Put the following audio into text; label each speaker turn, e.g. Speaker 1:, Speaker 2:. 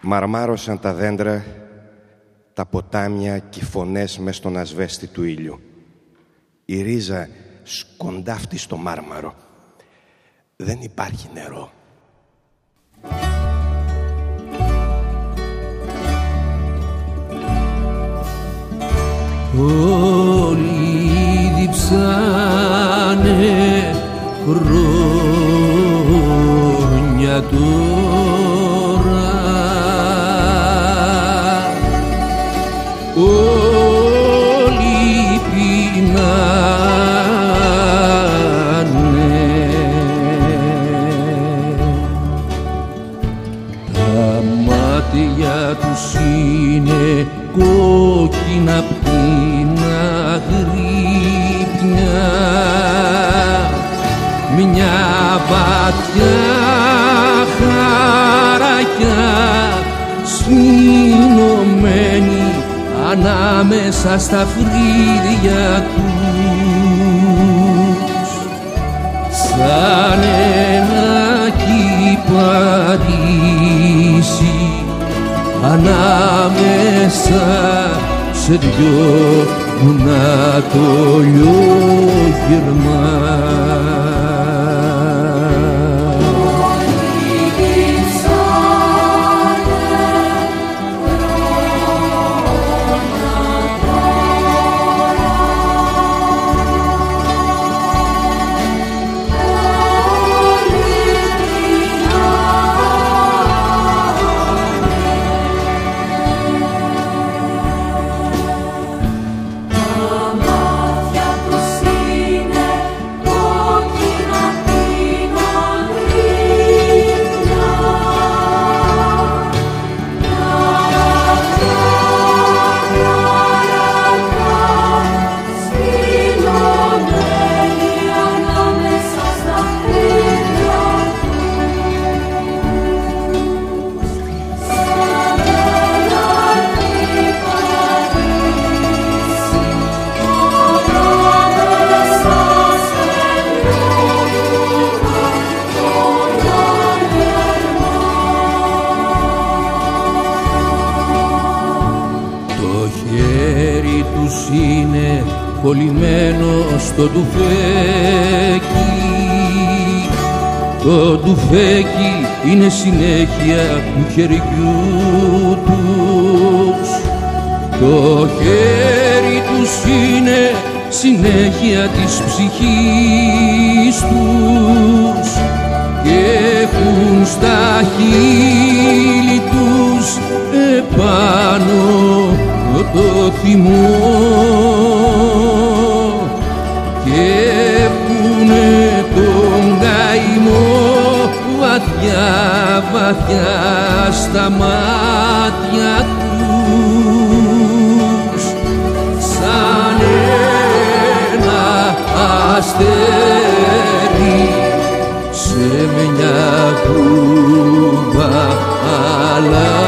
Speaker 1: Μαρμάρωσαν τα δέντρα, τα ποτάμια και οι φωνές μες στον ασβέστη του ήλιου. Η ρίζα σκοντάφτει στο μάρμαρο. Δεν υπάρχει νερό.
Speaker 2: Όλοι διψάνε χρόνια τώρα, όλοι πεινάνε, τα μάτια τους είναι κόκκινα απ' την αγρύπνια, μια βαθιά χαρακιά σφινωμένη ανάμεσα στα φρύδια τους, σαν ένα κυπαρίσι ανάμεσα σε δυο βουνά το λιόγερμα. Είναι κολλημένο στο τουφέκι, το τουφέκι είναι συνέχεια του χεριού τους, το χέρι τους είναι συνέχεια της ψυχής τους και έχουν στα χείλη τους επάνω το θυμό και έχουνε τον καημό βαθιά βαθιά στα μάτια τους, σαν ένα αστέρι σε μια κούβα αλάτι.